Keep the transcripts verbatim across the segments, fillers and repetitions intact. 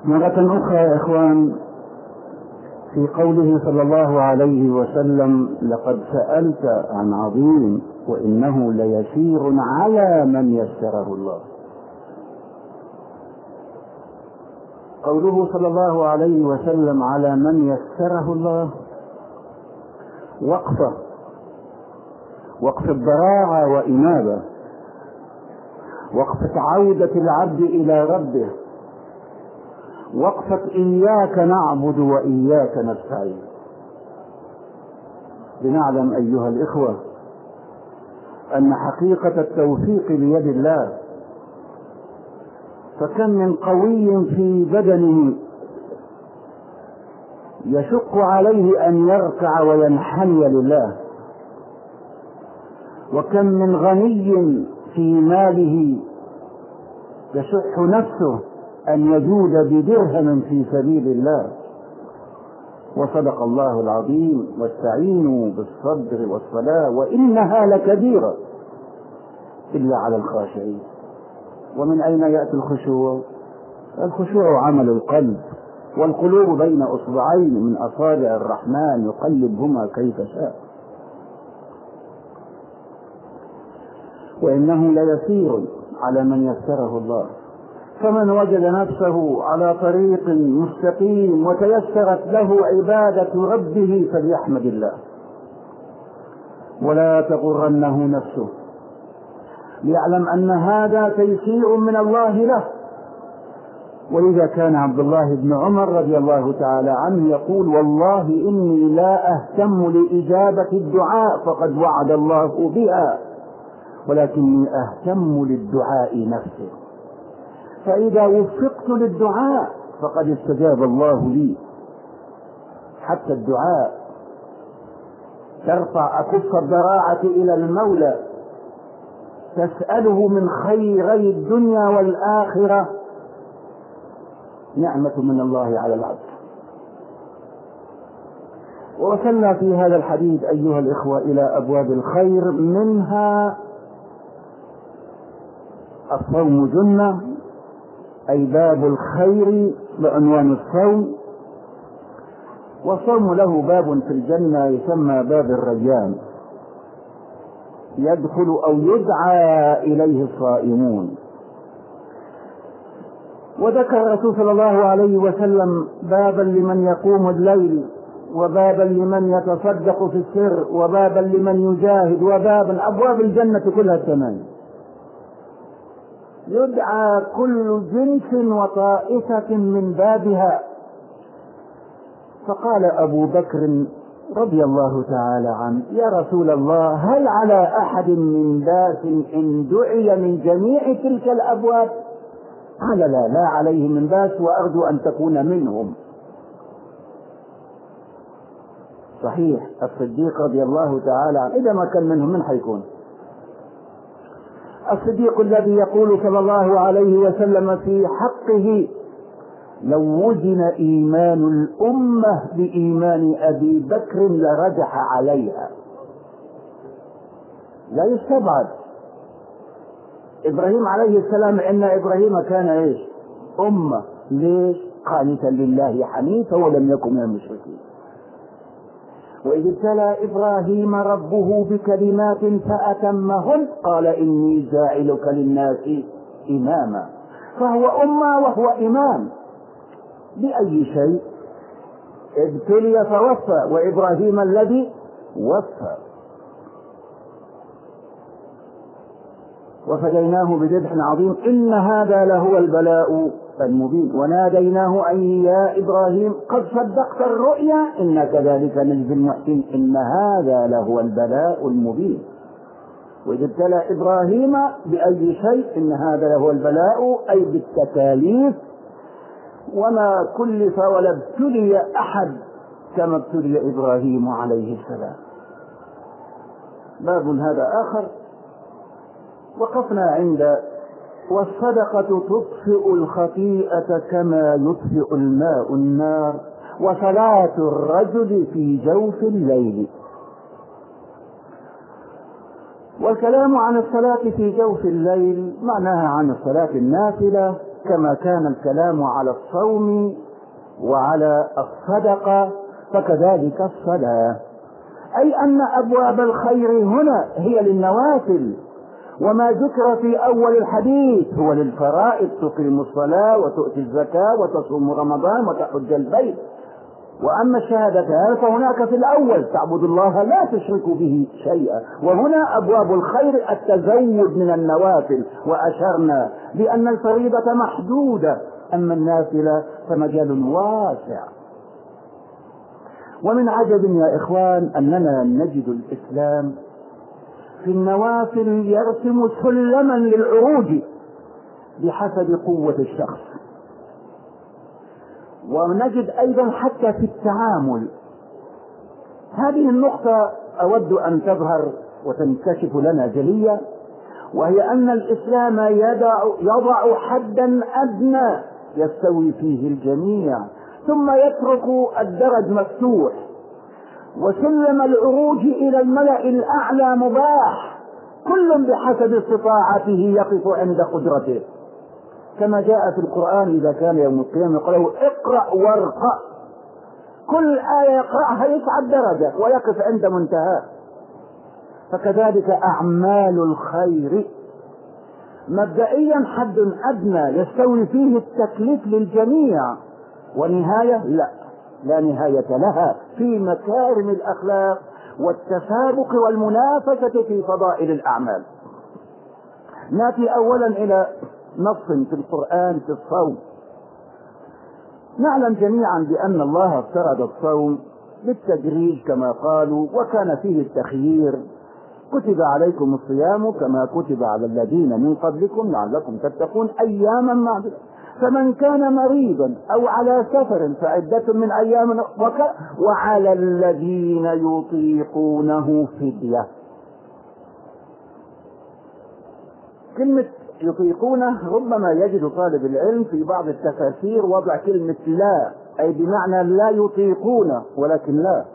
مرة أخرى يا إخوان، في قوله صلى الله عليه وسلم: لقد سألت عن عظيم وإنه ليسير على من يسره الله. قوله صلى الله عليه وسلم على من يسره الله وقفة وقف الضراعة وإنابة، وقفة عودة العبد إلى ربه، وقفة إياك نعبد وإياك نستعين. لنعلم أيها الإخوة أن حقيقة التوفيق بيد الله، فكم من قوي في بدنه يشق عليه أن يركع وينحني لله، وكم من غني في ماله يشح نفسه أن يجود بدرهم في سبيل الله. وصدق الله العظيم: واستعينوا بالصبر والصلاة وإنها لكبيرة إلا على الخاشعين. ومن أين يأتي الخشوع؟ الخشوع عمل القلب، والقلوب بين أصبعين من أصابع الرحمن يقلبهما كيف شاء. وإنه ليسير على من يسره الله، فمن وجد نفسه على طريق مستقيم وتيسرت له عبادة ربه فليحمد الله ولا تغرنه نفسه، ليعلم أن هذا تيسير من الله له. ولذا كان عبد الله بن عمر رضي الله تعالى عنه يقول: والله إني لا أهتم لإجابة الدعاء فقد وعد الله بها، ولكني أهتم للدعاء نفسه، فإذا وفقت للدعاء فقد استجاب الله لي. حتى الدعاء ترفع أكف الضراعة إلى المولى تسأله من خيري الدنيا والآخرة، نعمة من الله على العبد. ووصلنا في هذا الحديث أيها الإخوة إلى أبواب الخير، منها الصوم جنة، أي باب الخير بعنوان الصوم. والصوم له باب في الجنة يسمى باب الريان، يدخل أو يدعى إليه الصائمون. وذكر الرسول صلى الله عليه وسلم بابا لمن يقوم الليل، وبابا لمن يتصدق في السر، وبابا لمن يجاهد، وبابا أبواب الجنة كلها ثمانية، يدعى كل جنس وطائفة من بابها. فقال أبو بكر رضي الله تعالى عنه: يا رسول الله، هل على أحد من باس إن دعي من جميع تلك الأبواب؟ قال: لا لا عليه من باس، وأرجو أن تكون منهم. صحيح الصديق رضي الله تعالى عنه إذا ما كان منهم من حيكون؟ الصديق الذي يقول صلى الله عليه وسلم في حقه: لو وزن إيمان الأمة بإيمان أبي بكر لرجح عليها. لا يستبعد. إبراهيم عليه السلام، إن إبراهيم كان إيش؟ أمة. ليش؟ قانتا لله حنيفا ولم يكن من المشركين. وإذ ابتلى إبراهيم ربه بكلمات فأتمهن قال: إني جاعلك للناس إماما. فهو أمة وهو إمام. بأي شيء؟ ابتلي فوفى، وإبراهيم الذي وفى. وفديناه بذبح عظيم إن هذا لهو البلاء المبين. وناديناه أن يا إبراهيم قد صدقت الرؤيا إنا كذلك نجزي المحسنين إن هذا لهو البلاء المبين. وإذ ابتلى إبراهيم بأي شيء؟ إن هذا لهو البلاء، أي بالتكاليف. وما كلف ولا ابتلي أحد كما ابتلي إبراهيم عليه السلام. باب هذا آخر. وقفنا عند: والصدقة تطفئ الخطيئة كما يطفئ الماء النار، وصلاة الرجل في جوف الليل. والكلام عن الصلاة في جوف الليل معناها عن الصلاة النافلة كما كان الكلام على الصوم وعلى الصدقة فكذلك الصلاة، أي أن أبواب الخير هنا هي للنوافل، وما ذكر في أول الحديث هو للفرائض: تقيم الصلاة وتؤتي الزكاة وتصوم رمضان وتحج البيت. وأما الشهادتان فهناك في الأول: تعبد الله لا تشرك به شيئا. وهنا أبواب الخير التزود من النوافل، وأشرنا بأن الفريضة محدودة، أما النافلة فمجال واسع. ومن عجب يا إخوان أننا نجد الإسلام في النوافل يرسم سلما للعروج بحسب قوة الشخص. ونجد أيضا حتى في التعامل، هذه النقطة أود أن تظهر وتنكشف لنا جلية، وهي أن الإسلام يضع, يضع حدا أدنى يستوي فيه الجميع، ثم يترك الدرج مفتوح، وسلم العروج إلى الملأ الأعلى مباح، كل بحسب استطاعته يقف عند قدرته، كما جاء في القرآن: إذا كان يوم القيامة يقول له اقرأ وارقى، كل آية يقرأها يصعد درجة ويقف عند منتهى. فكذلك أعمال الخير مبدئيا حد أدنى يستوي فيه التكليف للجميع، ونهاية لا لا نهاية لها في مكارم الأخلاق والتسابق والمنافسة في فضائل الأعمال. نأتي أولا إلى نص في القرآن في الصوم. نعلم جميعا بأن الله افترض الصوم بالتدريج كما قالوا، وكان فيه التخيير: كتب عليكم الصيام كما كتب على الذين من قبلكم لعلكم تتقون أياما معدودة، فمن كان مريضا أو على سفر فعدة من أيام أخرى، وعلى الذين يطيقونه فدية. كلمة يطيقونه ربما يجد طالب العلم في بعض التفاسير وضع كلمة لا، أي بمعنى لا يطيقونه، ولكن لا،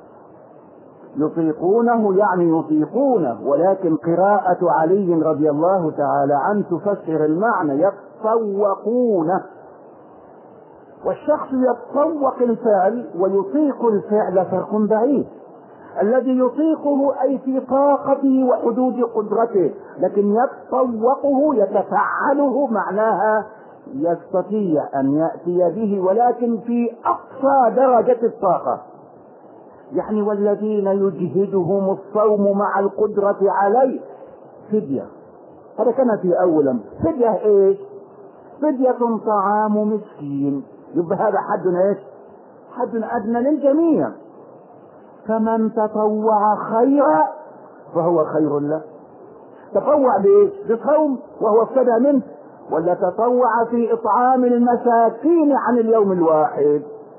يطيقونه يعني يطيقونه، ولكن قراءة علي رضي الله تعالى عنه تفسر المعنى: يتطوقونه. والشخص يتطوق الفعل ويطيق الفعل فرق بعيد. الذي يطيقه أي في طاقته وحدود قدرته، لكن يتطوقه يتفعله معناها يستطيع أن يأتي به ولكن في أقصى درجة الطاقة. يعني والذين يجهدهم الصوم مع القدرة عليه فدية. هذا كان في أولا. فدية إيش؟ فدية طعام مسكين. يبقى هذا حد إيش؟ حد أدنى للجميع. فمن تطوع خيرا فهو خير له. تطوع بإيش؟ بصوم وهو ابتدى منه، ولا تطوع في إطعام المساكين عن اليوم الواحد؟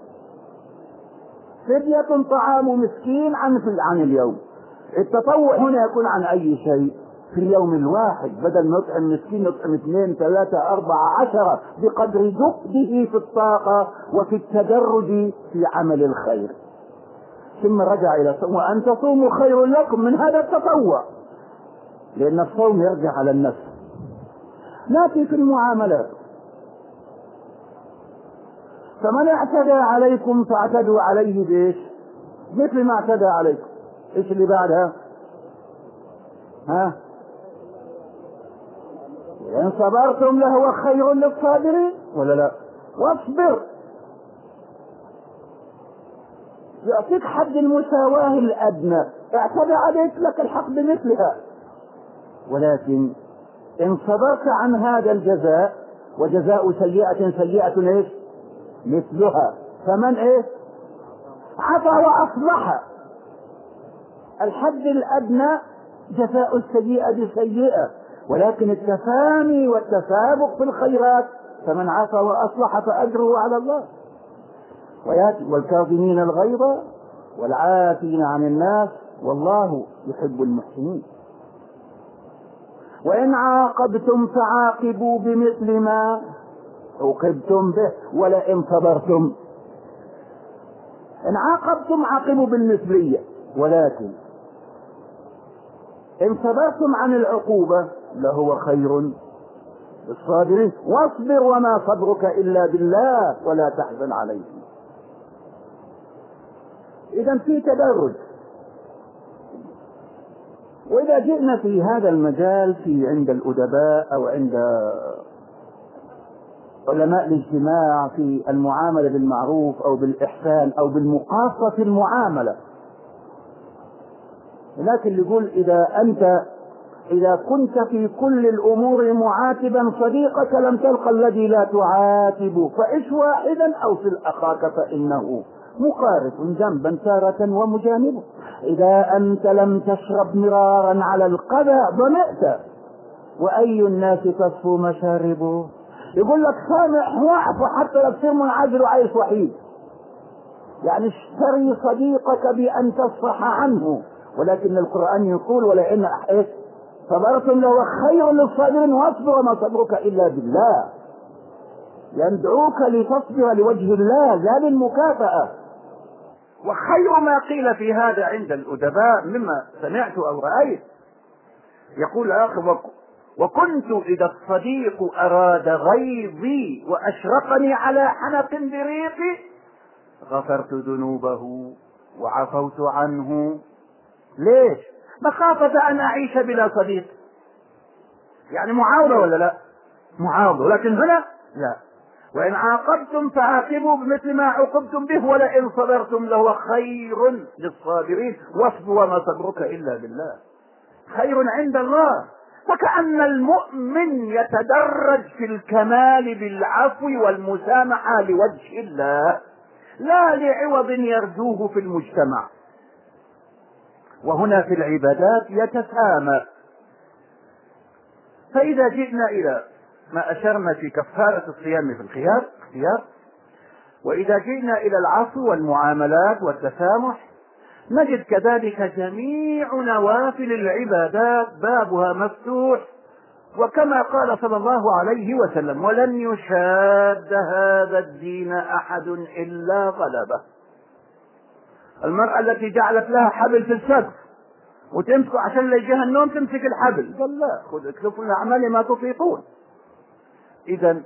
فدية طعام مسكين عن عن اليوم. التطوع هنا يكون عن أي شيء في اليوم الواحد، بدل ما يطعم مسكين يطعم اثنين ثلاثة أربعة عشرة بقدر جهده في الطاقة وفي التدرج في عمل الخير. ثم رجع إلى الصوم: وأن تصوموا خير لكم. من هذا التطوع، لأن الصوم يرجع على النفس. نأتي في المعاملات: فمن اعتدى عليكم فاعتدوا عليه بإيش؟ مثل ما اعتدى عليكم. إيش اللي بعدها؟ ها؟ إن صبرتم لهو خير للصابرين ولا لا؟ واصبر. يعطيك حد المساواة الأدنى، اعتدى عليك لك الحق بمثلها، ولكن إن صبرت عن هذا الجزاء، وجزاء سيئة سيئة إيش؟ مثلها. فمن إيه؟ عفا وأصلح. الحد الأدنى جزاء السيئة بسيئة، ولكن التفاني والتسابق في الخيرات: فمن عفا وأصلح فأجره على الله. والكاظمين الغيظ والعافين عن الناس والله يحب المحسنين. وإن عاقبتم فعاقبوا بمثل ما عوقبتم به ولئن صبرتم. إن عاقبتم عاقبوا بالمثلية، ولكن إن صبرتم عن العقوبة لهو خير للصابرين واصبر وما صبرك إلا بالله ولا تحزن عليهم. إذا في تدرج. وإذا جئنا في هذا المجال في عند الأدباء أو عند علماء الاجتماع في المعاملة بالمعروف أو بالإحسان أو بالمقاصة في المعاملة، لكن يقول إذا أنت إذا كنت في كل الأمور معاتبا صديقك لم تلقى الذي لا تعاتب، فإش واحدا أو في أخاك فإنه مقارف جنبا تارة ومجانبه. إذا أنت لم تشرب مرارا على القذى ضمئت، وأي الناس تصفو مشاربه. يقول لك سامح واعف حتى لو تصير منعزل وعايش وحيد، يعني اشتري صديقك بأن تصفح عنه. ولكن القرآن يقول ولئن أحييت صبرتم لهو خير للصابرين واصبر وما صبرك إلا بالله. يدعوك لتصبر لوجه الله لا للمكافأة. وخير ما قيل في هذا عند الأدباء مما سمعت أو رأيت، يقول آخر: وكنت إذا الصديق أراد غيظي وأشرقني على حنق بريقي غفرت ذنوبه وعفوت عنه. ليش؟ مخافة أن أعيش بلا صديق. يعني معاوضة ولا لا؟ معاوضة. لكن هنا لا. وإن عاقبتم فعاقبوا بمثل ما عوقبتم به ولئن صبرتم لهو خير للصابرين واصبر وما صبرك إلا بالله. خير عند الله. فكأن المؤمن يتدرج في الكمال بالعفو والمسامحة لوجه الله لا لعوض يرجوه في المجتمع. وهنا في العبادات يتسامى. فإذا جئنا إلى ما أشرنا في كفارة الصيام في الخيار خيار وإذا جئنا إلى العفو والمعاملات والتسامح نجد كذلك جميع نوافل العبادات بابها مفتوح. وكما قال صلى الله عليه وسلم: ولن يشاد هذا الدين أحد إلا غلبه. المرأة التي جعلت لها حبل في السقف وتمسك عشان لا يجيها النوم تمسك الحبل، قال لا، خذ اكلفوا الأعمال ما تطيقون. إذا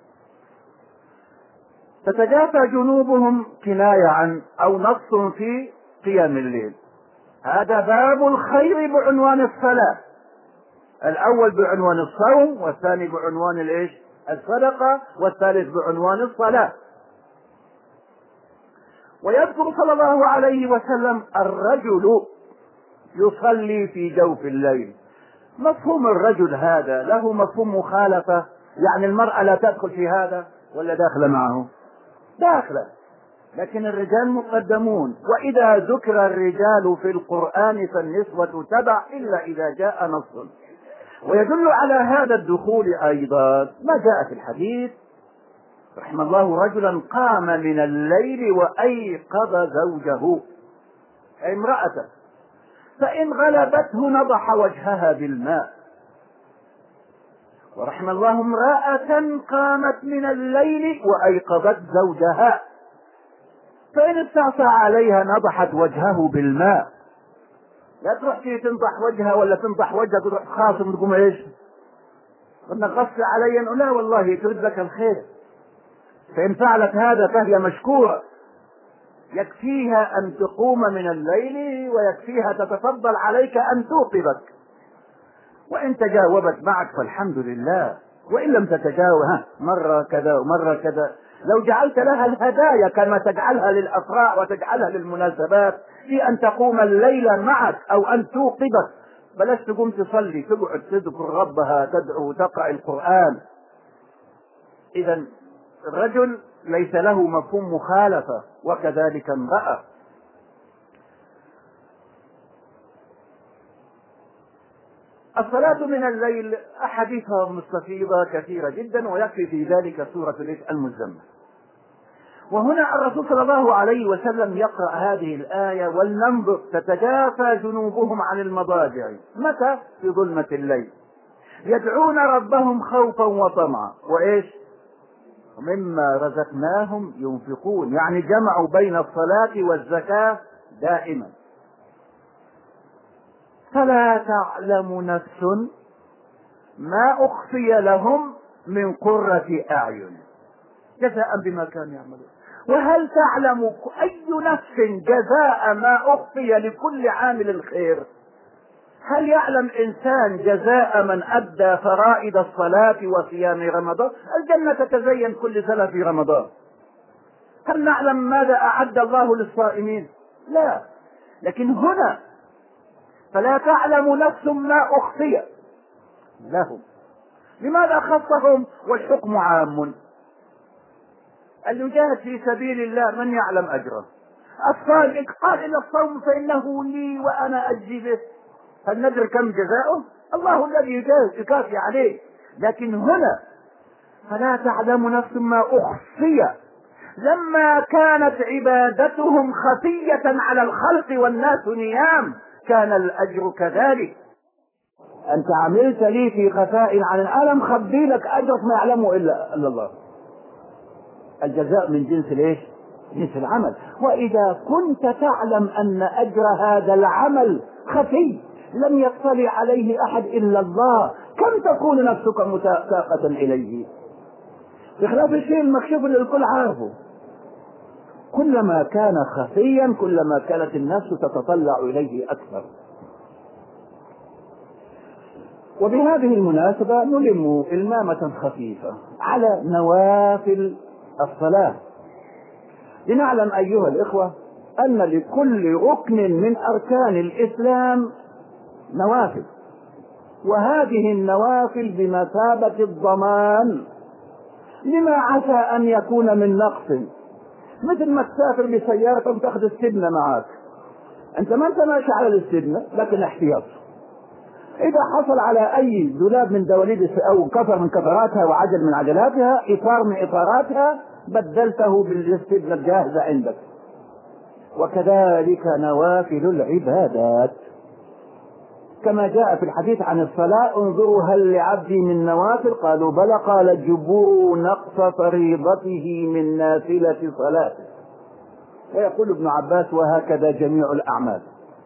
تتجافى جنوبهم كناية عن أو نص في قيام الليل. هذا باب الخير بعنوان الصلاة، الأول بعنوان الصوم والثاني بعنوان الإيش؟ الصدقة، والثالث بعنوان الصلاة. ويذكر صلى الله عليه وسلم الرجل يصلي في جوف الليل. مفهوم الرجل هذا له مفهوم مخالفة، يعني المرأة لا تدخل في هذا ولا داخلة معه؟ داخلة، لكن الرجال مقدمون. وإذا ذكر الرجال في القرآن فالنسوة تبع إلا إذا جاء نص. ويدل على هذا الدخول أيضا ما جاء في الحديث: رحم الله رجلا قام من الليل وأيقظ زوجه، أي امرأته، فإن غلبته نضح وجهها بالماء. ورحم الله امرأة قامت من الليل وأيقظت زوجها، فإن استعصى عليها نضحت وجهه بالماء. لا تروح فيه تنضح وجهها ولا تنضح وجهها تروح خاصم تقوم ايش؟ قلنا غص علي، انه لا والله تريد لك الخير. فإن فعلت هذا فهي مشكورة، يكفيها أن تقوم من الليل ويكفيها تتفضل عليك أن توقظك. وإن تجاوبت معك فالحمد لله، وإن لم تتجاوب ها مرة كذا ومرة كذا، لو جعلت لها الهدايا كما تجعلها للأفراح وتجعلها للمناسبات في أن تقوم الليل معك أو أن توقظك، بلاش تقوم تصلي، تقعد تذكر ربها، تدعو، تقرأ القرآن. إذا الرجل ليس له مفهوم مخالفة، وكذلك امرأة. الصلاة من الليل أحاديثها مستفيضة كثيرة جدا، ويكفي في ذلك سورة المزمل. وهنا الرسول صلى الله عليه وسلم يقرأ هذه الآية: ولننظر تتجافى جنوبهم عن المضاجع. متى؟ في ظلمة الليل. يدعون ربهم خوفا وطمعا وإيش؟ ومما رزقناهم ينفقون، يعني جمعوا بين الصلاة والزكاة دائما. فلا تعلم نفس ما أخفي لهم من قرة أعين جزاء بما كانوا يعملون. وهل تعلم أي نفس جزاء ما أخفي لكل عامل خير؟ هل يعلم إنسان جزاء من أدى فرائض الصلاة وصيام رمضان؟ الجنة تتزين كل سنة في رمضان. هل نعلم ماذا أعد الله للصائمين؟ لا. لكن هنا فلا تعلم نفس ما أخفي لهم. لماذا خصهم والحكم عام؟ اللي يجاهد في سبيل الله من يعلم أجره؟ الصائم قال إن الصوم فإنه لي وأنا أجزي به. هل ندري كم جزاؤه؟ الله الذي يجازي يكافي عليه. لكن هنا فلا تعلم نفس ما أخفي لما كانت عبادتهم خفية على الخلق والناس نيام كان الأجر كذلك. أنت عملت لي في خفاء عن العالم، خبي لك أجرك ما يعلمه إلا الله. الجزاء من جنس ليش؟ جنس العمل. وإذا كنت تعلم أن أجر هذا العمل خفي لم يطلع عليه أحد إلا الله، كم تكون نفسك متساقة إليه؟ بخلاف الشيء المكشوف اللي الكل عارفه. كلما كان خفيا كلما كانت النفس تتطلع إليه أكثر. وبهذه المناسبة نلم إلمامة خفيفة على نوافل الصلاة، لنعلم أيها الإخوة أن لكل ركن من أركان الإسلام نوافل، وهذه النوافل بمثابة الضمان لما عسى أن يكون من نقص. مثل ما تسافر بسيارة وتأخذ السدنة معك، أنت ما أنت ماشي على السدنة لكن احتياط. إذا حصل على أي دولاب من دواليب أو كفر من كفراتها وعجل من عجلاتها إطار من إطاراتها بدلته بالسدنة الجاهزة عندك. وكذلك نوافل العبادات كما جاء في الحديث عن الصلاة: انظروا هل لعبدي من نوافل؟ قالوا بلى. قال: جبروا نقص فريضته من نافلة صلاته. ويقول ابن عباس: وهكذا جميع الأعمال.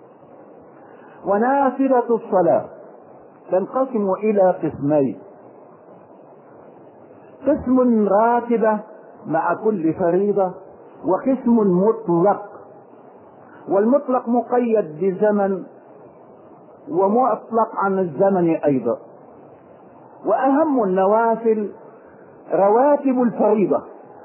ونافلة الصلاة تنقسم إلى قسمين: قسم راتبة مع كل فريضة، وقسم مطلق. والمطلق مقيد بزمن ومطلق عن الزمن أيضا. وأهم النوافل رواتب الفريضة،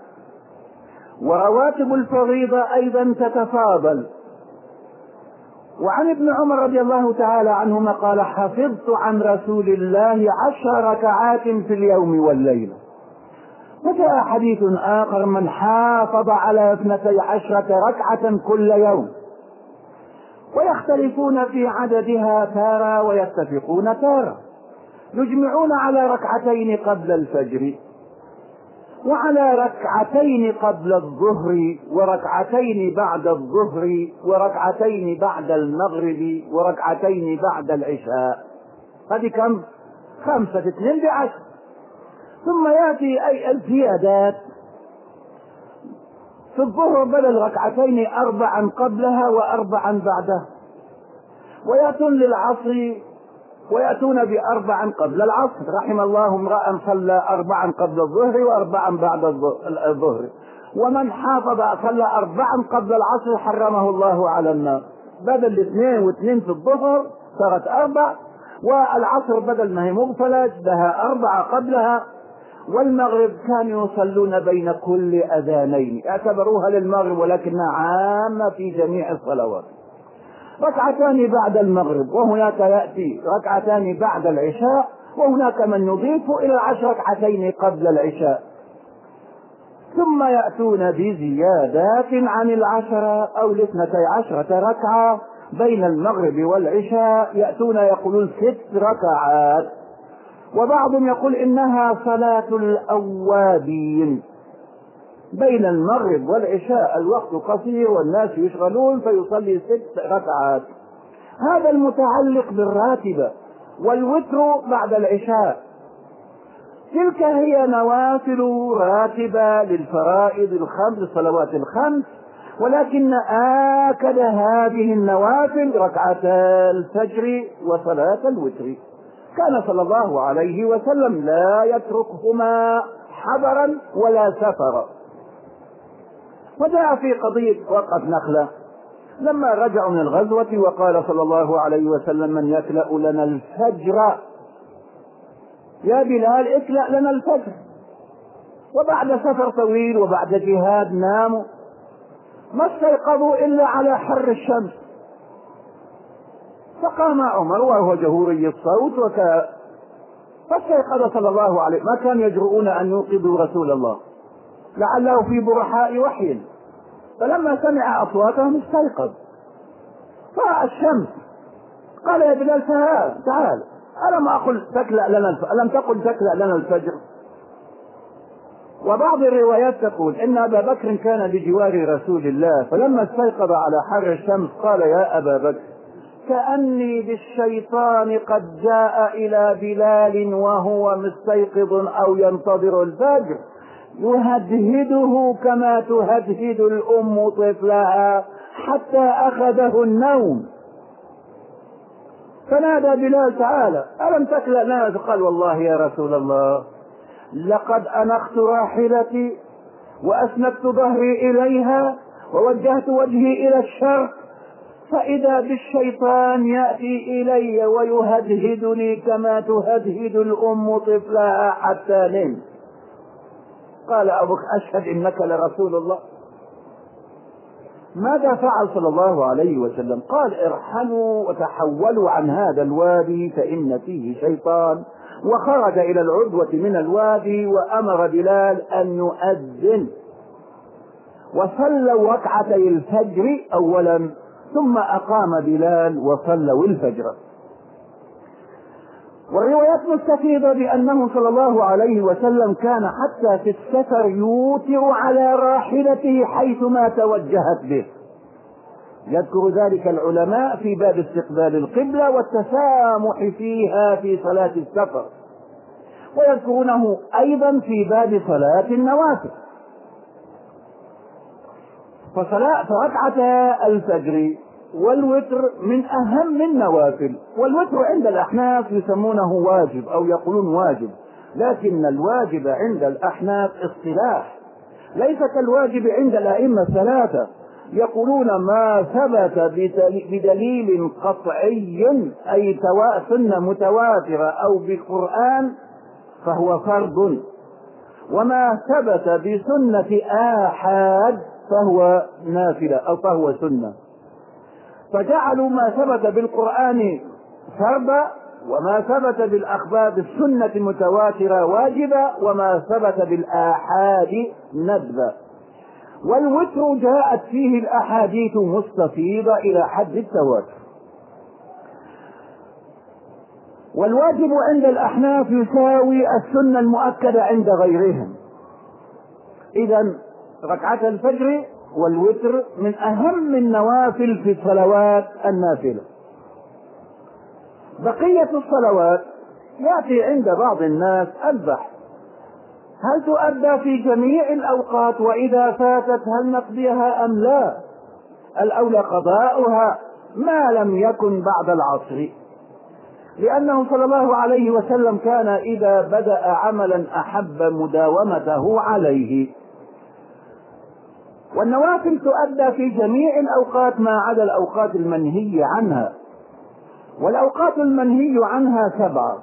ورواتب الفريضة أيضا تتفاضل. وعن ابن عمر رضي الله تعالى عنهما قال: حفظت عن رسول الله عشر ركعات في اليوم والليلة. وجاء حديث آخر: من حافظ على اثنتي عشرة ركعة كل يوم. ويختلفون في عددها تارة ويتفقون تارة. يجمعون على ركعتين قبل الفجر، وعلى ركعتين قبل الظهر، وركعتين بعد الظهر، وركعتين بعد المغرب، وركعتين بعد العشاء. هذه كم؟ خمسة اثنين بعشر. ثم يأتي أي الزيادات: في الظهر بدل ركعتين أربعا قبلها وأربعا بعدها. ويأتون للعصر ويأتون بأربعا قبل العصر. رحم الله امرأ صلى أربعا قبل الظهر وأربعا بعد الظهر. ومن حافظ صلى أربعا قبل العصر حرمه الله على النار. بدل اثنين واثنين في الظهر صارت أربع، والعصر بدل ما هي مغفلة لها أربعة قبلها. والمغرب كانوا يصلون بين كل أذانين، اعتبروها للمغرب ولكنها عامة في جميع الصلوات. ركعتان بعد المغرب، وهناك يأتي ركعتان بعد العشاء، وهناك من يضيف إلى العشر ركعتين قبل العشاء. ثم يأتون بزيادات عن العشرة أو الاثنتي عشرة ركعة بين المغرب والعشاء، يأتون يقولون ست ركعات. وبعضهم يقول إنها صلاة الأوابين. بين المغرب والعشاء الوقت قصير والناس يشغلون فيصلي ست ركعات. هذا المتعلق بالراتبة. والوتر بعد العشاء. تلك هي نوافل راتبة للفرائض الخمس، الصلوات الخمس. ولكن آكد هذه النوافل ركعتا الفجر وصلاة الوتر. كان صلى الله عليه وسلم لا يتركهما حضرا ولا سفرا. وجاء في قضية وقف نخلة لما رجعوا من الغزوة، وقال صلى الله عليه وسلم: من يكلأ لنا الفجر؟ يا بلال اكلأ لنا الفجر. وبعد سفر طويل وبعد جهاد ناموا، ما استيقظوا إلا على حر الشمس. فقام عمر وهو جهوري الصوت وك... فاستيقظ صلى الله عليه، ما كان يجرؤون أن يوقظوا رسول الله لعله في برحاء وحي، فلما سمع أصواتهم استيقظ فرأى الشمس. قال: يا بلال تعال تعال، ألم أقل تكلأ لنا الف... ألم تقل تكلأ لنا الفجر؟ وبعض الروايات تقول إن أبا بكر كان بجوار رسول الله، فلما استيقظ على حر الشمس قال: يا أبا بكر، كأني بالشيطان قد جاء إلى بلال وهو مستيقظ أو ينتظر الفجر، يهدهده كما تهدهد الأم طفلها حتى أخذه النوم. فنادى بلال: تعالى، ألم تكلأ لنا؟ قال: والله يا رسول الله لقد أنخت راحلتي وأسندت ظهري إليها ووجهت وجهي إلى الشرق، فإذا بالشيطان يأتي إلي ويهدهدني كما تهدهد الأم طفلها حتى نم. قال أبوك: أشهد إنك لرسول الله. ماذا فعل صلى الله عليه وسلم؟ قال: ارحلوا وتحولوا عن هذا الوادي فإن فيه شيطان. وخرج إلى العدوة من الوادي وأمر بلال أن يؤذن، وصلوا ركعتي الفجر أولا ثم أقام بلال وصلوا الفجر. والروايات مستفيضة بأنه صلى الله عليه وسلم كان حتى في السفر يوتر على راحلته حيثما توجهت به. يذكر ذلك العلماء في باب استقبال القبلة والتسامح فيها في صلاة السفر، ويذكرونه أيضا في باب صلاة النوافل. فصلاة فركعتا الفجر والوتر من أهم النوافل، والوتر عند الأحناف يسمونه واجب أو يقولون واجب، لكن الواجب عند الأحناف اصطلاح ليس كالواجب عند الأئمة الثلاثة، يقولون ما ثبت بدليل قطعي أي سنة متواترة أو بالقرآن فهو فرض، وما ثبت بسنة آحاد فهو نافلة أو فهو سنة. فجعلوا ما ثبت بالقرآن فرضا، وما ثبت بالأخبار بالسنة المتواترة واجبا، وما ثبت بالآحاد ندبا. والوتر جاءت فيه الأحاديث مستفيضة إلى حد التواتر. والواجب عند الأحناف يساوي السنة المؤكدة عند غيرهم. إذن ركعة الفجر والوتر من أهم النوافل في الصلوات النافلة. بقية الصلوات يأتي عند بعض الناس البحث: هل تؤدى في جميع الأوقات؟ وإذا فاتت هل نقضيها أم لا؟ الأولى قضاؤها ما لم يكن بعد العصر، لأنه صلى الله عليه وسلم كان إذا بدأ عملا أحب مداومته عليه. والنوافل تؤدى في جميع الأوقات ما عدا الأوقات المنهي عنها، والأوقات المنهي عنها سبعة: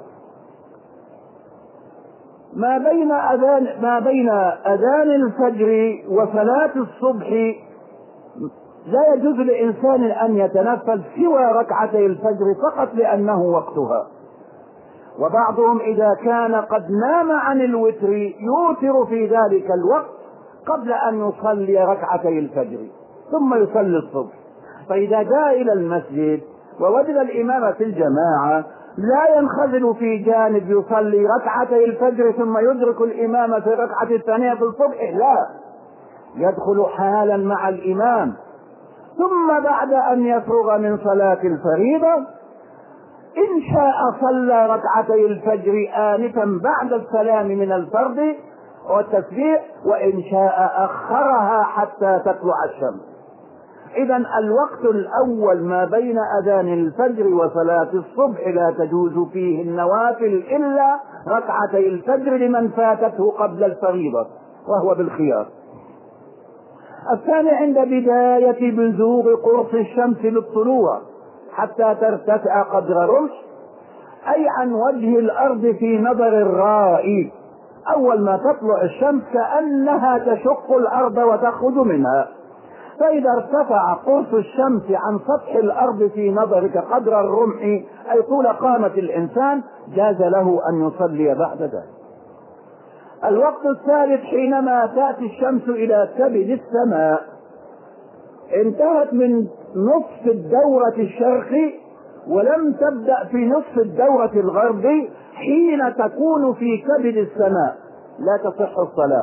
ما بين أذان ما بين أذان الفجر وصلاة الصبح لا يجوز لإنسان أن يتنفل سوى ركعتي الفجر فقط لأنه وقتها. وبعضهم إذا كان قد نام عن الوتر يوتر في ذلك الوقت قبل أن يصلي ركعتي الفجر ثم يصلي الصبح. فإذا جاء إلى المسجد ووجد الإمام في الجماعة لا ينخزل في جانب يصلي ركعتي الفجر ثم يدرك الإمام في الركعة الثانية في الصبح، لا، يدخل حالا مع الإمام، ثم بعد أن يفرغ من صلاة الفريضة إن شاء صلى ركعتي الفجر آنفا بعد السلام من الفرض والتسبيح، وإن شاء أخرها حتى تطلع الشمس. إذا الوقت الأول ما بين أذان الفجر وصلاة الصبح لا تجوز فيه النوافل إلا ركعتي الفجر لمن فاتته قبل الفريضة وهو بالخيار. الثاني عند بداية بزوغ قرص الشمس للطلوع حتى ترتفع قدر رمح، أي عن وجه الأرض في نظر الرائي. أول ما تطلع الشمس كأنها تشق الأرض وتخرج منها، فإذا ارتفع قرص الشمس عن سطح الأرض في نظرك قدر الرمح أي طول قامة الإنسان جاز له أن يصلي بعد ذلك. الوقت الثالث حينما تأتي الشمس إلى كبد السماء، انتهت من نصف الدورة الشرقي ولم تبدأ في نصف الدورة الغربي، حين تكون في كبد السماء لا تصح الصلاة.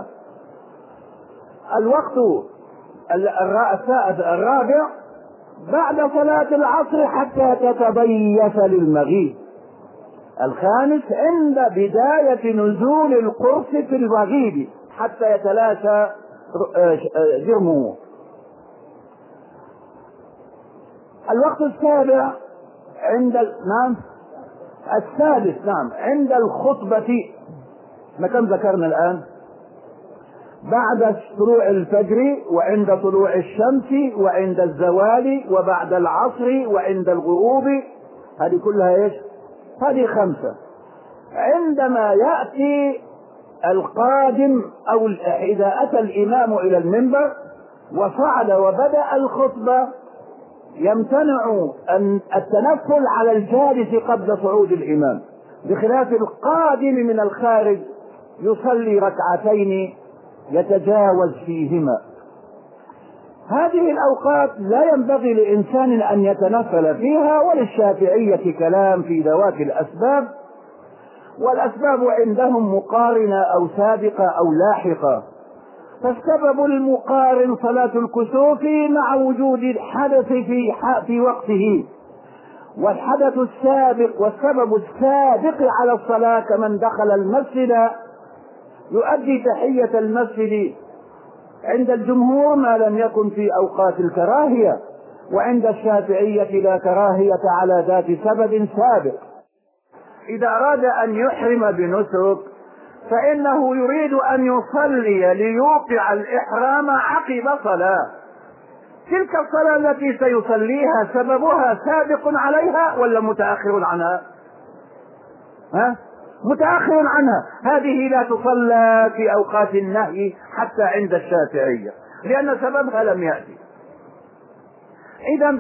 الوقت الرابع بعد صلاة العصر حتى تتضيف للمغيب. الخامس عند بداية نزول القرص في المغيب حتى يتلاشى جرمه. الوقت السابع عند ال... نعم السادس نعم عند الخطبة. ما كم ذكرنا الآن؟ بعد طلوع الفجر وعند طلوع الشمس وعند الزوال وبعد العصر وعند الغروب، هذه كلها ايش؟ هذه خمسة. عندما يأتي القادم أو إذا أتى الإمام إلى المنبر وصعد وبدأ الخطبة يمتنع التنفل على الجالس قبل صعود الإمام، بخلاف القادم من الخارج يصلي ركعتين يتجاوز فيهما. هذه الأوقات لا ينبغي لإنسان أن يتنفل فيها، وللشافعية كلام في ذوات الأسباب، والأسباب عندهم مقارنة أو سابقة أو لاحقة. فالسبب المقارن صلاة الكسوف مع وجود الحدث في في وقته، والحدث السابق والسبب السابق على الصلاة كمن دخل المسجد يؤدي تحية المسجد عند الجمهور ما لم يكن في أوقات الكراهية، وعند الشافعية لا كراهية على ذات سبب سابق. إذا أراد أن يحرم بنسك فإنه يريد أن يصلي ليوقع الإحرام عقب صلاة. تلك الصلاة التي سيصليها سببها سابق عليها ولا متأخر عنها؟ ها؟ متأخر عنها. هذه لا تصلى في أوقات النهي حتى عند الشافعية لأن سببها لم يأتي. إذن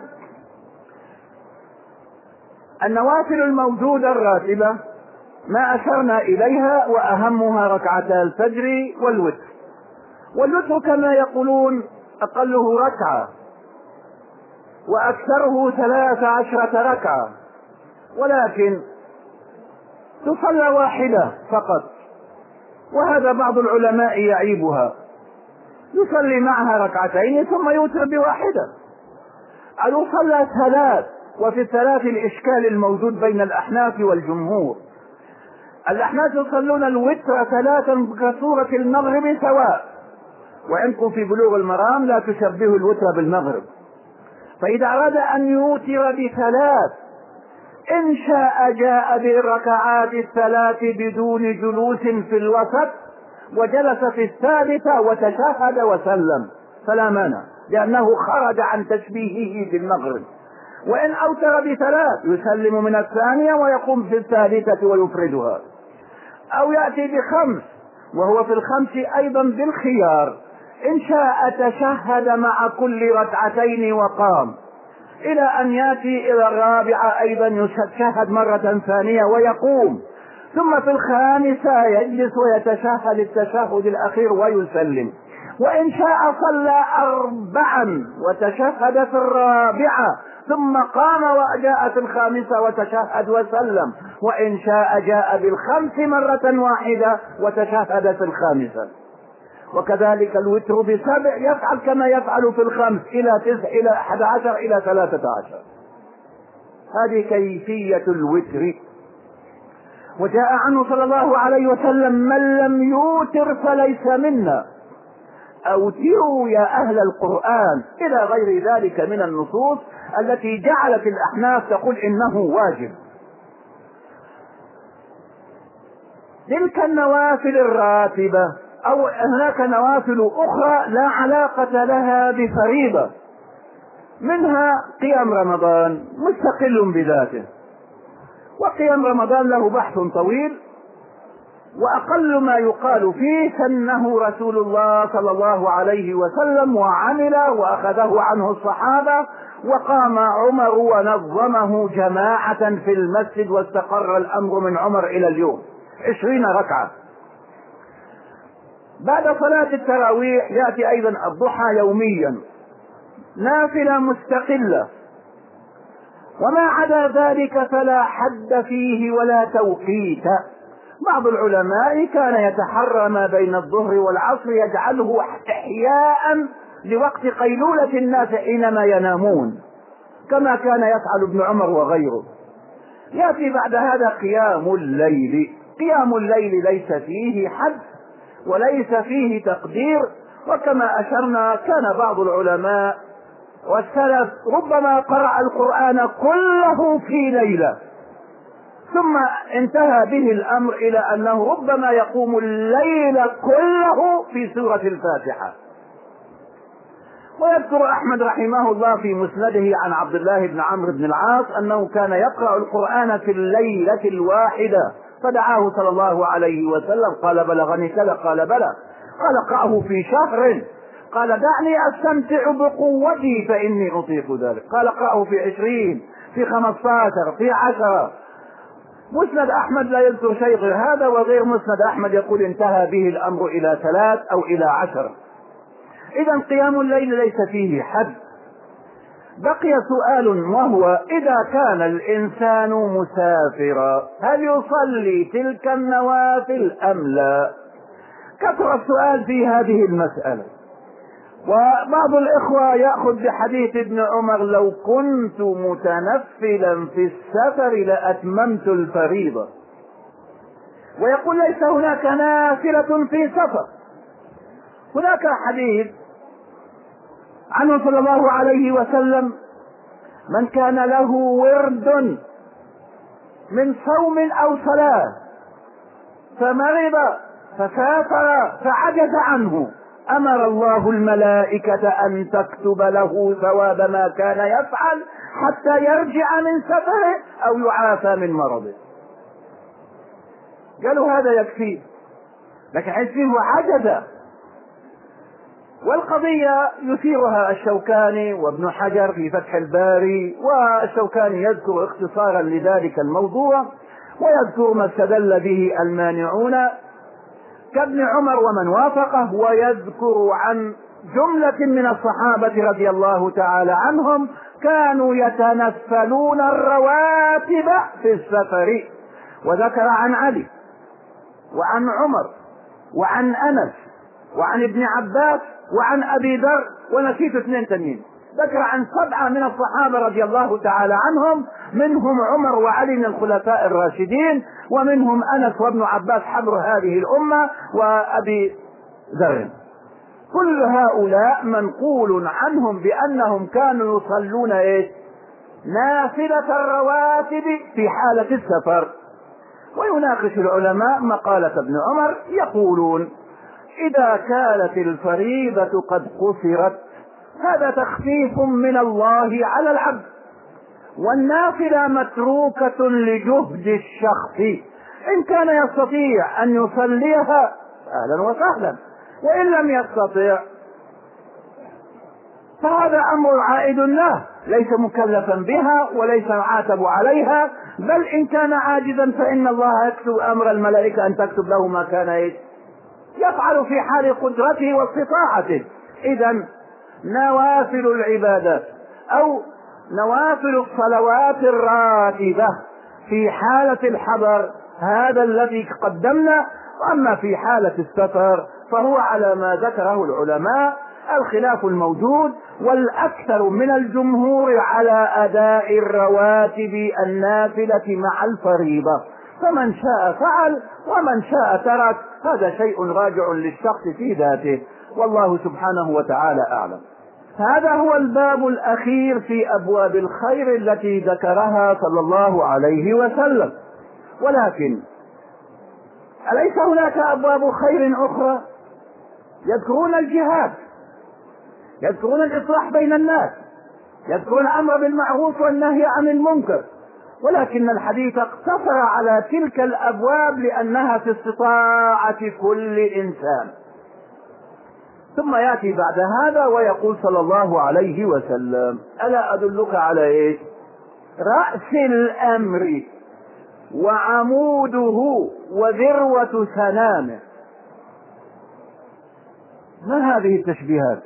النوافل الموجودة الراتبة ما أشرنا إليها، وأهمها ركعتا الفجر والوتر. والوتر كما يقولون أقله ركعة وأكثره ثلاث عشرة ركعة، ولكن تصلى واحدة فقط، وهذا بعض العلماء يعيبها، يصلي معها ركعتين ثم يوتر بواحدة. أو يصلى ثلاث، وفي الثلاث الإشكال الموجود بين الأحناف والجمهور. الأحناف يصلون الوتر ثلاثا كسورة المغرب سواء، وعندكم في بلوغ المرام لا تشبهوا الوتر بالمغرب. فإذا أراد أن يوتر بثلاث إن شاء جاء بالركعات الثلاث بدون جلوس في الوسط وجلس في الثالثة وتشهد وسلم فلا مانع، لأنه خرج عن تشبيهه بالمغرب. وإن أوتر بثلاث يسلم من الثانية ويقوم في الثالثة ويفردها، أو يأتي بخمس وهو في الخمس أيضا بالخيار، إن شاء تشهد مع كل ركعتين وقام، إلى أن يأتي إلى الرابعة أيضا يشهد مرة ثانية ويقوم، ثم في الخامسة يجلس ويتشهد التشهد الأخير ويسلم. وإن شاء صلى أربعا وتشهد في الرابعة ثم قام وجاءت الخامسة وتشهد وسلم، وإن شاء جاء بالخمس مرة واحدة وتشهد في الخامسة. وكذلك الوتر بسبع يفعل كما يفعل في الخمس إلى تسع إلى أحد عشر إلى ثلاثة عشر. هذه كيفية الوتر. وجاء عنه صلى الله عليه وسلم من لم يوتر فليس منا، أوتروا يا أهل القرآن، إلى غير ذلك من النصوص التي جعلت الأحناف تقول إنه واجب. تلك النوافل الراتبة، أو هناك نوافل أخرى لا علاقة لها بفريضة، منها قيام رمضان مستقل بذاته، وقيام رمضان له بحث طويل، وأقل ما يقال فيه سنه رسول الله صلى الله عليه وسلم وعمل وأخذه عنه الصحابة، وقام عمر ونظمه جماعة في المسجد، واستقر الأمر من عمر إلى اليوم عشرين ركعة. بعد صلاة التراويح يأتي أيضا الضحى يوميا، نافلة مستقلة، وما عدا ذلك فلا حد فيه ولا توقيت. بعض العلماء كان يتحرى ما بين الظهر والعصر يجعله إحياء لوقت قيلولة الناس حينما ينامون، كما كان يفعل ابن عمر وغيره. يأتي بعد هذا قيام الليل. قيام الليل ليس فيه حد وليس فيه تقدير، وكما أشرنا كان بعض العلماء والسلف ربما قرأ القرآن كله في ليلة، ثم انتهى به الأمر إلى أنه ربما يقوم الليل كله في سورة الفاتحة. ويذكر أحمد رحمه الله في مسنده عن عبد الله بن عمرو بن العاص أنه كان يقرأ القرآن في الليلة الواحدة، فدعاه صلى الله عليه وسلم قال بلغني كذا، قال بلى، قال اقرأه في شهر، قال دعني أستمتع بقوتي فإني أطيق ذلك، قال اقرأه في عشرين، في خمسة عشر، في عشرة. مسند أحمد لا يذكر شيء غير هذا، وغير مسند أحمد يقول انتهى به الأمر إلى ثلاث أو إلى عشر. إذا قيام الليل ليس فيه حد. بقي سؤال، وهو إذا كان الإنسان مسافرا هل يصلي تلك النوافل أم لا؟ كثر السؤال في هذه المسألة، وبعض الإخوة يأخذ بحديث ابن عمر لو كنت متنفلا في السفر لأتممت الفريضة، ويقول ليس هناك نافلة في سفر. هناك حديث عنه صلى الله عليه وسلم من كان له ورد من صوم أو صلاة فمرض فسافر فعجز عنه أمر الله الملائكة أن تكتب له ثواب ما كان يفعل حتى يرجع من سفره أو يعافى من مرضه. قالوا هذا يكفي، لكن حيث فيه عجز. والقضية يثيرها الشوكاني وابن حجر في فتح الباري، والشوكاني يذكر اختصارا لذلك الموضوع، ويذكر ما استدل به المانعون كابن عمر ومن وافقه، ويذكر عن جملة من الصحابة رضي الله تعالى عنهم كانوا يتنفلون الرواتب في السفر. وذكر عن علي وعن عمر وعن أنس وعن ابن عباس وعن أبي ذر، ونسيت اثنين تانيين، ذكر عن سبعة من الصحابة رضي الله تعالى عنهم، منهم عمر وعلي من الخلفاء الراشدين، ومنهم أنس وابن عباس حبر هذه الأمة، وأبي ذر. كل هؤلاء منقول عنهم بأنهم كانوا يصلون إيه؟ نافلة الرواتب في حالة السفر. ويناقش العلماء مقالة ابن عمر، يقولون إذا كانت الفريضة قد قصرت هذا تخفيف من الله على العبد، والنافلة متروكة لجهد الشخص، إن كان يستطيع أن يصليها أهلا وسهلا، وإن لم يستطيع فهذا أمر عائد له، ليس مكلفا بها وليس عاتب عليها، بل إن كان عاجزا فإن الله يكتب أمر الملائكة أن تكتب له ما كان يفعل في حال قدرته واستطاعته. إذا نوافل العبادات أو نوافل الصلوات الراتبة في حالة الحضر هذا الذي قدمنا، وأما في حالة السفر فهو على ما ذكره العلماء الخلاف الموجود، والأكثر من الجمهور على أداء الرواتب النافلة مع الفريضة، فمن شاء فعل ومن شاء ترك، هذا شيء راجع للشخص في ذاته. والله سبحانه وتعالى أعلم. هذا هو الباب الأخير في أبواب الخير التي ذكرها صلى الله عليه وسلم. ولكن أليس هناك أبواب خير أخرى؟ يذكرون الجهاد، يذكرون الإصلاح بين الناس، يذكرون الأمر بالمعروف والنهي عن المنكر، ولكن الحديث اقتصر على تلك الأبواب لأنها في استطاعة كل إنسان. ثم يأتي بعد هذا ويقول صلى الله عليه وسلم: ألا أدلك على إيه؟ رأس الأمر وعموده وذروة سنامه. ما هذه التشبيهات؟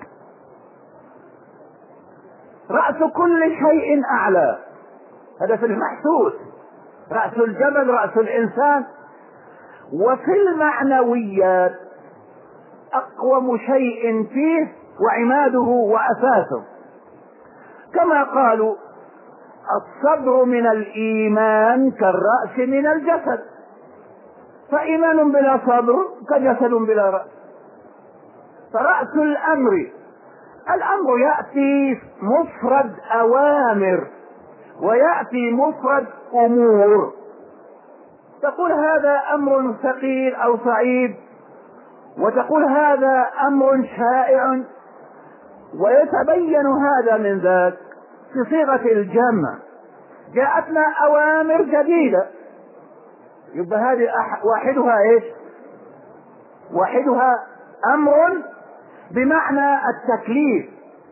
رأس كل شيء أعلى، هذا في المحسوس، رأس الجبل رأس الإنسان. وفي المعنويات أقوم شيء فيه وعماده وأساسه، كما قالوا: الصدر من الإيمان كالرأس من الجسد، فإيمان بلا صدر كجسد بلا رأس. فرأس الأمر، الأمر يأتي مفرد أوامر ويأتي مفرد أمور. تقول هذا أمر ثقيل أو صعيب، وتقول هذا أمر شائع، ويتبين هذا من ذاك في صيغة الجمع. جاءتنا أوامر جديدة، يبقى هذه واحدها إيش؟ واحدها أمر بمعنى التكليف.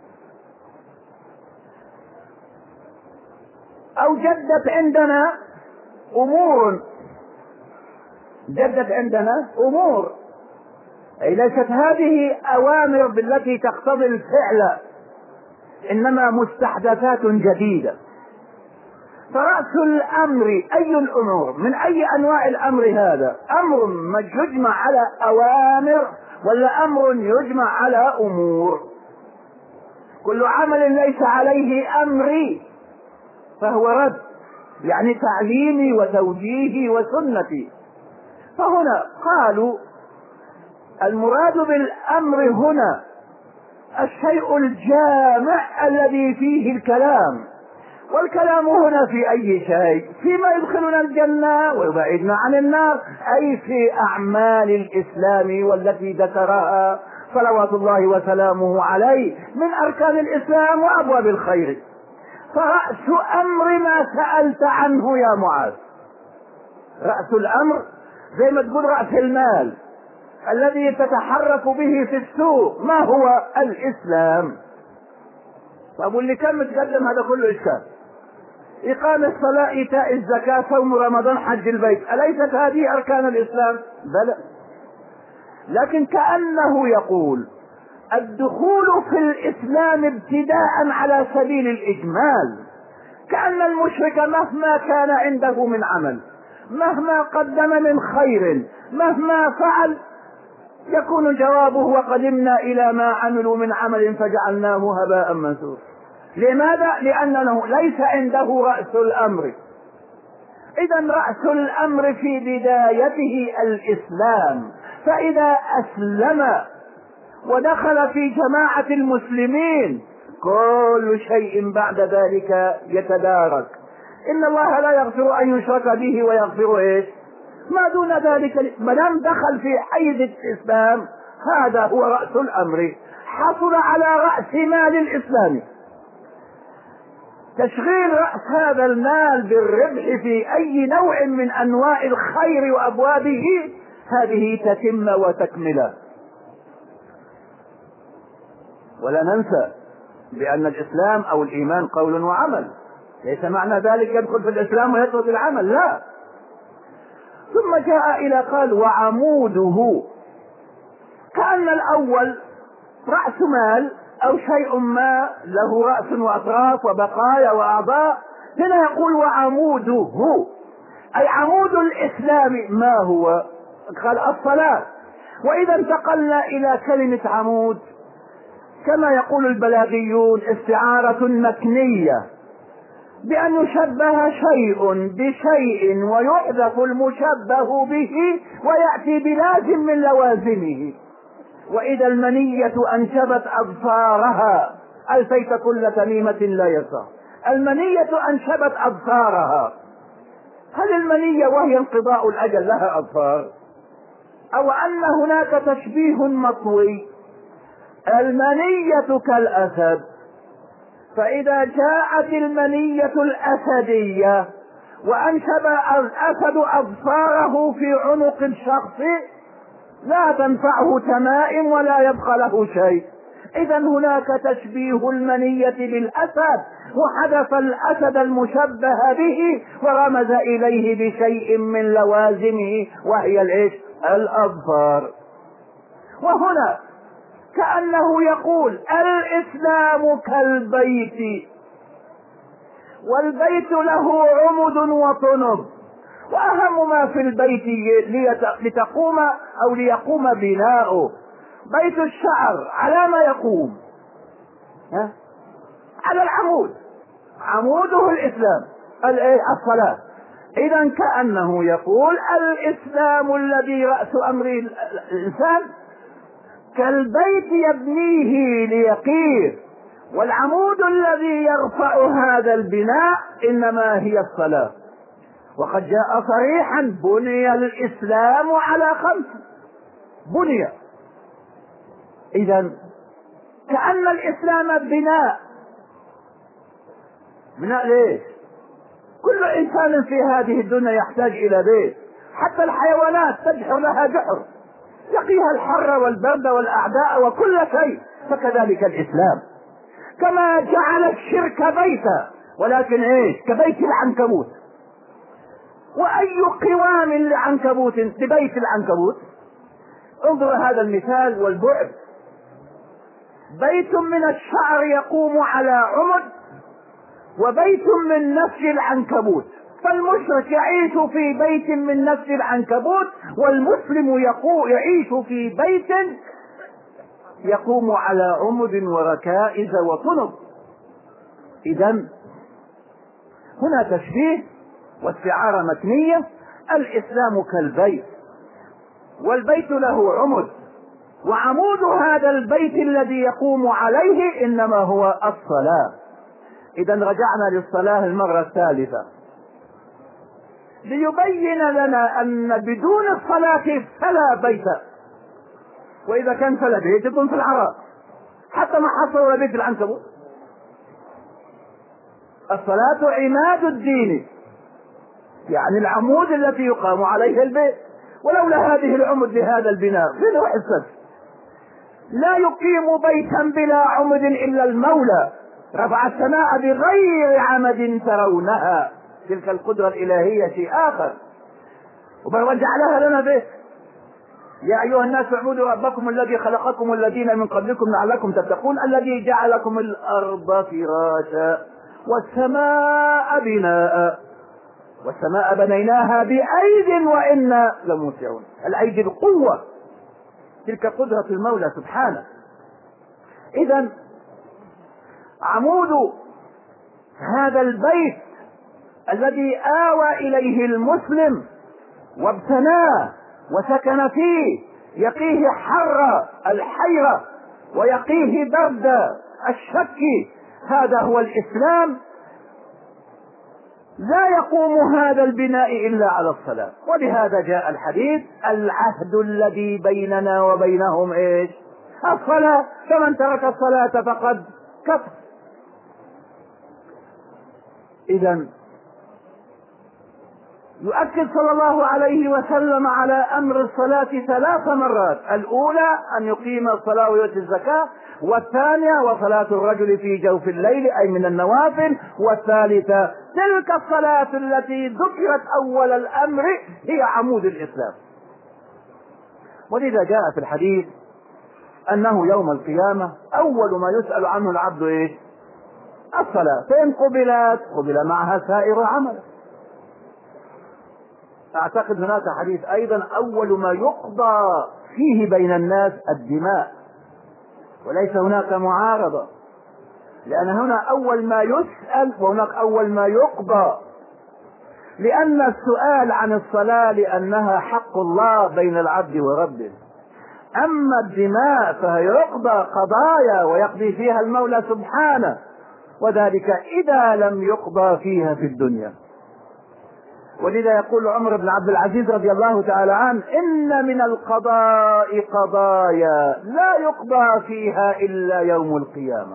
أو جدت عندنا أمور، جدت عندنا أمور، أي ليست هذه أوامر بالتي تقتضي الفعل، إنما مستحدثات جديدة. فرأس الأمر أي الأمور؟ من أي أنواع الأمر هذا؟ أمر يجمع على أوامر ولا أمر يجمع على أمور؟ كل عمل ليس عليه أمري فهو رد، يعني تعليمي وتوجيهي وسنتي. فهنا قالوا المراد بالأمر هنا الشيء الجامع الذي فيه الكلام، والكلام هنا في أي شيء؟ فيما يدخلنا الجنة ويبعدنا عن النار، أي في أعمال الإسلام والتي ذكرها صلوات الله وسلامه عليه من أركان الإسلام وأبواب الخير. فرأس أمر ما سألت عنه يا معاذ، رأس الأمر زي ما تقول رأس المال الذي تتحرك به في السوق، ما هو؟ الإسلام. طب واللي كان متقدم هذا كله إشكال، إقام الصلاة، إيتاء الزكاة، صوم رمضان، حج البيت، أليست هذه أركان الإسلام؟ بلى. لكن كأنه يقول الدخول في الإسلام ابتداء على سبيل الإجمال، كأن المشرك مهما كان عنده من عمل، مهما قدم من خير، مهما فعل، يكون جوابه: وقدمنا إلى ما عملوا من عمل فجعلناه هباء منثورا. لماذا؟ لأنه ليس عنده رأس الأمر. إذا رأس الأمر في بدايته الإسلام، فإذا أسلم ودخل في جماعة المسلمين كل شيء بعد ذلك يتدارك. إن الله لا يغفر أن يشرك به ويغفر إيش؟ ما دون ذلك. ما دام دخل في حيز الإسلام هذا هو رأس الأمر، حصل على رأس مال الإسلام. تشغيل رأس هذا المال بالربح في أي نوع من أنواع الخير وأبوابه هذه تتم وتكمله. ولا ننسى بأن الإسلام أو الإيمان قول وعمل، ليس معنى ذلك يدخل في الإسلام ويترك العمل، لا. ثم جاء إلى قال وعموده، كأن الأول رأس مال أو شيء ما له رأس وأطراف وبقايا وأعضاء، هنا يقول وعموده، أي عمود الإسلام ما هو؟ قال الصلاة. وإذا انتقلنا إلى كلمة عمود كما يقول البلاغيون استعارة مكنية، بأن يشبه شيء بشيء ويحذف المشبه به ويأتي بلازم من لوازمه. وإذا المنية أنشبت أبصارها ألفيت كل تميمة لا يسع. المنية أنشبت أبصارها. هل المنية وهي انقضاء الأجل لها أبصار؟ أو أن هناك تشبيه مطوي؟ المنية كالأسد، فإذا جاءت المنية الأسدية وأنشب الأسد أبصاره في عنق الشخص لا تنفعه تمائم ولا يبقى له شيء. إذا هناك تشبيه المنية بالأسد، وحذف الأسد المشبه به ورمز إليه بشيء من لوازمه وهي الإيش؟ الأظفار. وهنا كأنه يقول الإسلام كالبيت، والبيت له عمد وطنب، وأهم ما في البيت لتقوم أو ليقوم بناؤه. بيت الشعر على ما يقوم؟ ها؟ على العمود، عموده الإسلام، الصلاة. إذا كأنه يقول الإسلام الذي رأس أمر الإنسان كالبيت يبنيه ليقيه، والعمود الذي يرفع هذا البناء إنما هي الصلاة. وقد جاء صريحا بني الإسلام على خمس، بني. إذا كأن الإسلام بناء. بناء ليش؟ كل إنسان في هذه الدنيا يحتاج إلى بيت، حتى الحيوانات تجحر لها جحر يقيها الحر والبرد والأعداء وكل شيء. فكذلك الإسلام كما جعل الشرك بيتا، ولكن ايش؟ كبيت العنكبوت. وأي قوام لعنكبوت ببيت العنكبوت؟ انظر هذا المثال والبعد. بيت من الشعر يقوم على عمد، وبيت من نسج العنكبوت. فالمشرك يعيش في بيت من نسج العنكبوت، والمسلم يقوم يعيش في بيت يقوم على عمد وركائز وطنب. إذا هنا تشبيه واستعارة متنية. الإسلام كالبيت، والبيت له عمد، وعمود هذا البيت الذي يقوم عليه إنما هو الصلاة. إذا رجعنا للصلاة المرة الثالثة ليبين لنا أن بدون الصلاة فلا بيت، وإذا كان فلا بيت يكون في العراء، حتى ما حصل ولا بيت العنكبوت. الصلاة عماد الدين، يعني العمود التي يقام عليه البيت، ولولا هذه العمد لهذا البناء فين راح السد؟ لا يقيم بيتا بلا عمد إلا المولى، رفع السماء بغير عمد ترونها، تلك القدرة الإلهية شيء آخر. وجعلها لنا بيت. يا أيها الناس اعبدوا ربكم الذي خلقكم والذين من قبلكم لعلكم تتقون، الذي جعل لكم الأرض فراشا والسماء بناء، والسماء بنيناها بأيد وإنا لموسعون. الأيدي القوة، تلك قدرة المولى سبحانه. إذا عمود هذا البيت الذي آوى إليه المسلم وابتناه وسكن فيه يقيه حر الحيرة ويقيه برد الشك، هذا هو الإسلام. لا يقوم هذا البناء إلا على الصلاة. ولهذا جاء الحديث العهد الذي بيننا وبينهم إيش؟ الصلاة، فمن ترك الصلاة فقد كفر. إذا يؤكد صلى الله عليه وسلم على أمر الصلاة ثلاث مرات. الأولى أن يقيم الصلاة ويؤتي الزكاة، والثانية وصلاة الرجل في جوف الليل أي من النوافل، والثالثة تلك الصلاة التي ذكرت أول الأمر هي عمود الإسلام. ولذا جاء في الحديث أنه يوم القيامة أول ما يسأل عنه العبد إيش؟ الصلاة، فإن قبلت قبل معها سائر عمله. أعتقد هناك حديث أيضا أول ما يقضى فيه بين الناس الدماء، وليس هناك معارضة، لأن هنا أول ما يسأل وهناك أول ما يقضى، لأن السؤال عن الصلاة لأنها حق الله بين العبد وربه. أما الدماء فهي يقضى قضايا ويقضي فيها المولى سبحانه، وذلك إذا لم يقضى فيها في الدنيا. ولذا يقول عمر بن عبد العزيز رضي الله تعالى عنه: إن من القضاء قضايا لا يقضى فيها إلا يوم القيامة.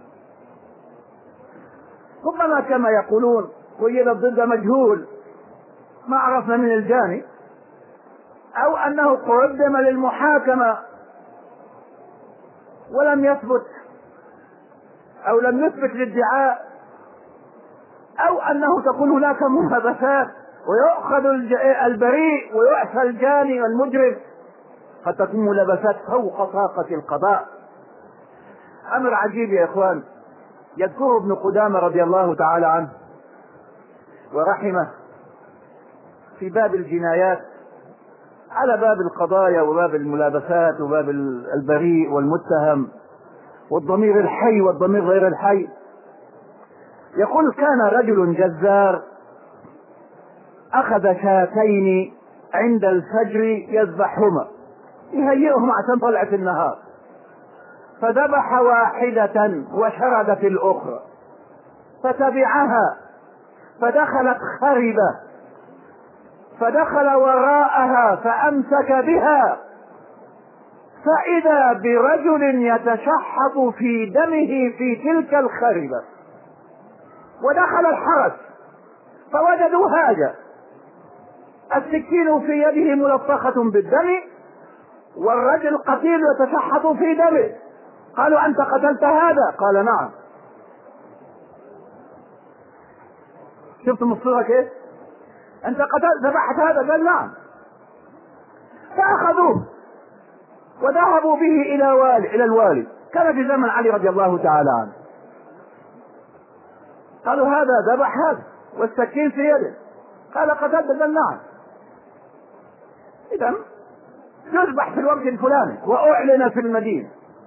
ربما كما يقولون قيد ضد مجهول، ما عرفنا من الجاني، أو أنه قدم للمحاكمة ولم يثبت أو لم يثبت الادعاء، أو أنه تكون هناك ملابسات ويؤخذ البريء ويعفى الجاني والمجرم، قد تكون ملابسات فوق طاقة القضاء. أمر عجيب يا إخوان، يذكره ابن قدامة رضي الله تعالى عنه ورحمه في باب الجنايات على باب القضايا وباب الملابسات وباب البريء والمتهم والضمير الحي والضمير غير الحي. يقول: كان رجل جزار أخذ شاتين عند الفجر يذبحهما، يهيئهما عشان طلعت النهار، فذبح واحدة وشردت الأخرى، فتبعها فدخلت خربة، فدخل وراءها فأمسك بها، فإذا برجل يتشحط في دمه في تلك الخربة، ودخل الحرس فوجدوا هذا، السكين في يده ملطخة بالدم والرجل قتيل يتشحط في دمه. قالوا: أنت قتلت هذا؟ قال: نعم. شفتم الصورة كيف؟ أنت قتلت ذبحت هذا؟ قال: نعم. فأخذوه وذهبوا به إلى والي إلى الوالي، كان في زمن علي رضي الله تعالى عنه. قالوا: هذا ذبح هذا والسكين في يده. قال: قتلت؟ قال: نعم. إذن يذبح في الوقت الفلاني، وأعلن في المدينة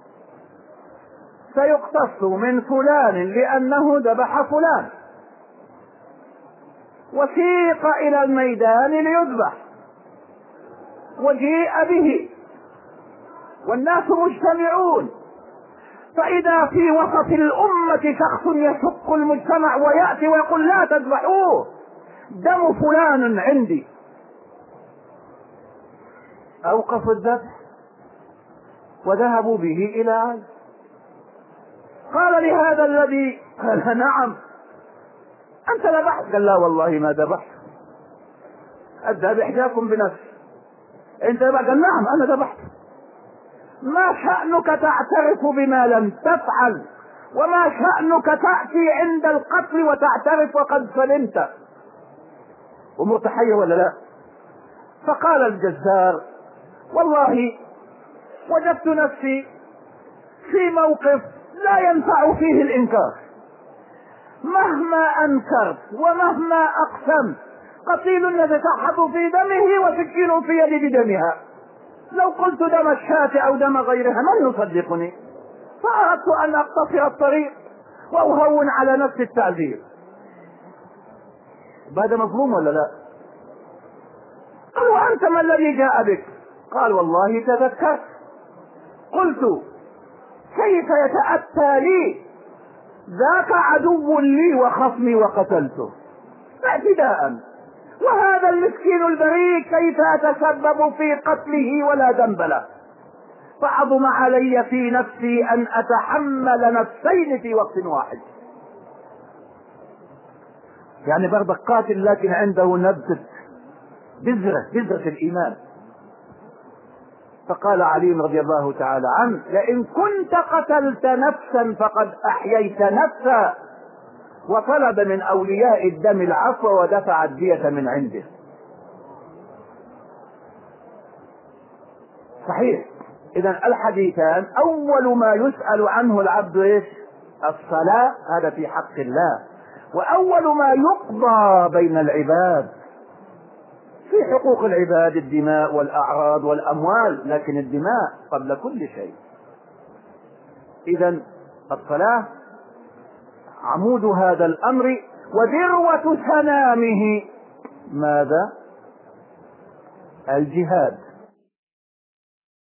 سيقتص من فلان لأنه ذبح فلان، وسيق إلى الميدان ليذبح، وجيء به والناس مجتمعون، فإذا في وسط الأمة شخص يشق المجتمع ويأتي ويقول: لا تذبحوه، دم فلان عندي. أوقفوا الذبح وذهبوا به إلى علي. قال لهذا الذي قال: نعم. أنت ذبحت؟ قال: لا والله ما ذبحت، أذهب إحداكم بنفسي. أنت ذبحت؟ قال: نعم أنا ذبحت. ما شأنك تعترف بما لم تفعل؟ وما شأنك تأتي عند القتل وتعترف وقد سلمت؟ أمور تحية ولا لا؟ فقال الجزار: والله وجدت نفسي في موقف لا ينفع فيه الإنكار، مهما أنكرت ومهما أقسمت قتيل يتشحط في دمه وسكين في يدي بدمها، لو قلت دم الشاة أو دم غيرها من يصدقني؟ فأردت أن أقتصر الطريق وأهون على نفس التعذير. بعد مظلوم ولا لا؟ قال: وأنت ما الذي جاء بك؟ قال: والله تذكرت، قلت كيف يتأتى لي ذاك عدو لي وخصمي وقتلته اعتداء، وهذا المسكين البريء كيف أتسبب في قتله ولا ذنب له؟ فعظم علي في نفسي أن أتحمل نفسين في وقت واحد. يعني برضه قاتل لكن عنده نبتة بذرة بذرة الإيمان. فقال علي رضي الله تعالى عنه: لئن كنت قتلت نفسا فقد أحييت نفسا. وطلب من أولياء الدم العفو ودفع الدية من عنده. صحيح. إذن الحديثان أول ما يسأل عنه العبد إيش؟ الصلاة، هذا في حق الله، وأول ما يقضى بين العباد في حقوق العباد الدماء والأعراض والأموال، لكن الدماء قبل كل شيء. إذن الصلاة عمود هذا الأمر وذروة سنامه ماذا؟ الجهاد.